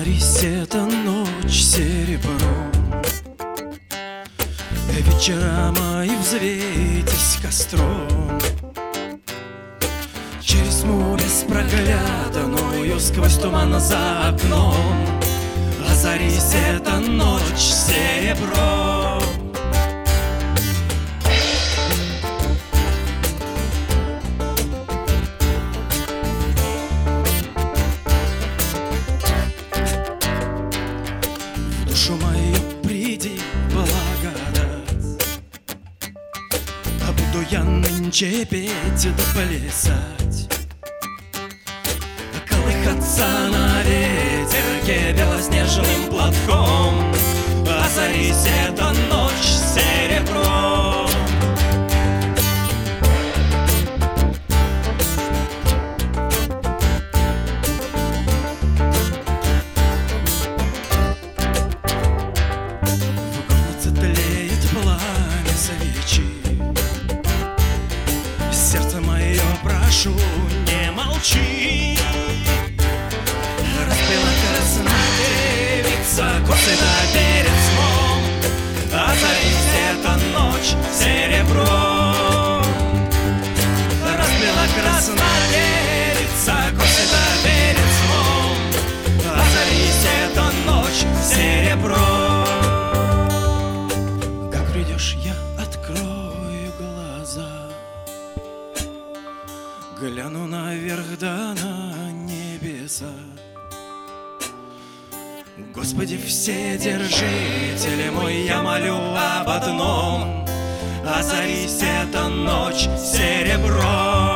Озарись эта ночь серебром, вечера мои взвейтесь костром. Через тьму беспроглядную, сквозь туман за окном, озарись эта ночь серебром. В душу мою приди благодать, а буду я нынче петь да плясать, колыхаться на ветерке белоснежным платком. Озарись эта ночь серебром. В комнате тлеет пламя свечи, сердце мое, прошу, не молчи. Распела красная девица косы да перед сном. Озарись эта ночь серебром. Распела красная девица косы да перед сном. Озарись эта ночь серебром. Как придешь, я открою глаза, гляну наверх да на небеса. Господи, Вседержитель мой, я молю об одном: озарись эта ночь серебром.